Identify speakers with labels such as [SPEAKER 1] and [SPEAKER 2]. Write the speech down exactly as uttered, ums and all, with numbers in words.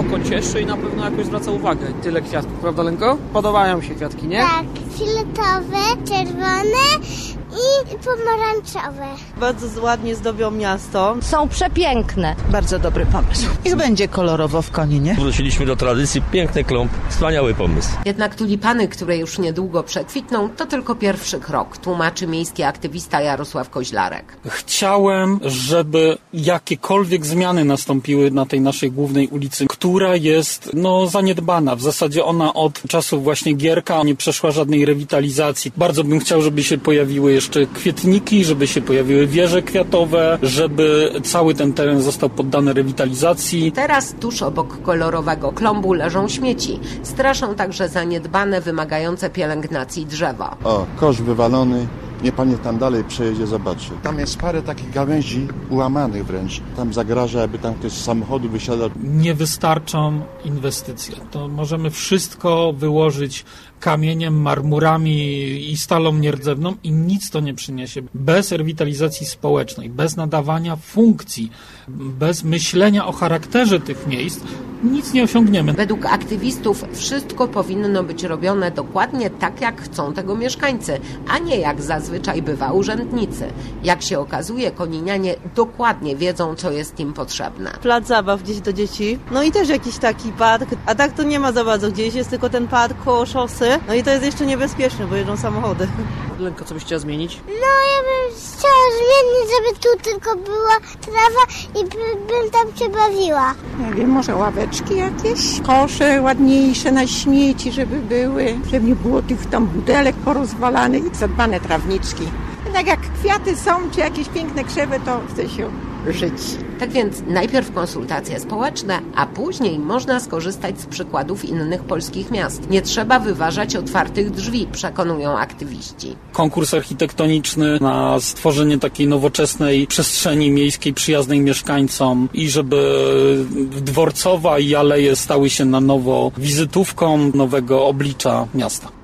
[SPEAKER 1] oko cieszy i na pewno jakoś zwraca uwagę. Tyle kwiatków, prawda Lenko? Podobają się kwiatki, nie?
[SPEAKER 2] Tak, fioletowe, czerwone i pomarańczowe.
[SPEAKER 3] Bardzo ładnie zdobią miasto.
[SPEAKER 4] Są przepiękne.
[SPEAKER 5] Bardzo dobry pomysł. Niech będzie kolorowo w Koninie.
[SPEAKER 6] Wróciliśmy do tradycji, piękny klomp, wspaniały pomysł.
[SPEAKER 7] Jednak tulipany, które już niedługo przekwitną, to tylko pierwszy krok, tłumaczy miejski aktywista Jarosław Koźlarek.
[SPEAKER 8] Chciałem, żeby jakiekolwiek zmiany nastąpiły na tej naszej głównej ulicy, która jest no zaniedbana. W zasadzie ona od czasów właśnie Gierka nie przeszła żadnej rewitalizacji. Bardzo bym chciał, żeby się pojawiły jeszcze kwietniki, żeby się pojawiły wieże kwiatowe, żeby cały ten teren został poddany rewitalizacji.
[SPEAKER 7] Teraz tuż obok kolorowego klombu leżą śmieci. Straszą także zaniedbane, wymagające pielęgnacji drzewa.
[SPEAKER 9] O, kosz wywalony. Nie pani tam dalej przejedzie, zobaczy. Tam jest parę takich gałęzi ułamanych wręcz. Tam zagraża, aby tam ktoś z samochodu wysiadał.
[SPEAKER 8] Nie wystarczą inwestycje. To możemy wszystko wyłożyć kamieniem, marmurami i stalą nierdzewną i nic to nie przyniesie. Bez rewitalizacji społecznej, bez nadawania funkcji, bez myślenia o charakterze tych miejsc, nic nie osiągniemy.
[SPEAKER 7] Według aktywistów wszystko powinno być robione dokładnie tak, jak chcą tego mieszkańcy, a nie jak zazwyczaj bywa urzędnicy. Jak się okazuje, koninianie dokładnie wiedzą, co jest im potrzebne.
[SPEAKER 3] Plac zabaw gdzieś do dzieci. No i też jakiś taki park. A tak to nie ma za bardzo gdzieś, jest tylko ten park koło szosy. No i to jest jeszcze niebezpieczne, bo jeżdżą samochody.
[SPEAKER 1] Lenko, co byś chciała zmienić?
[SPEAKER 2] No ja bym chciała zmienić, żeby tu tylko była trawa i by, bym tam się bawiła.
[SPEAKER 5] Nie wiem, może ławeczki jakieś, kosze ładniejsze na śmieci, żeby były, żeby nie było tych tam budelek porozwalanych i zadbane trawniczki. Jednak jak kwiaty są, czy jakieś piękne krzewy, to chce się żyć.
[SPEAKER 7] Tak więc najpierw konsultacje społeczne, a później można skorzystać z przykładów innych polskich miast. Nie trzeba wyważać otwartych drzwi, przekonują aktywiści.
[SPEAKER 8] Konkurs architektoniczny na stworzenie takiej nowoczesnej przestrzeni miejskiej przyjaznej mieszkańcom i żeby Dworcowa i aleje stały się na nowo wizytówką nowego oblicza miasta.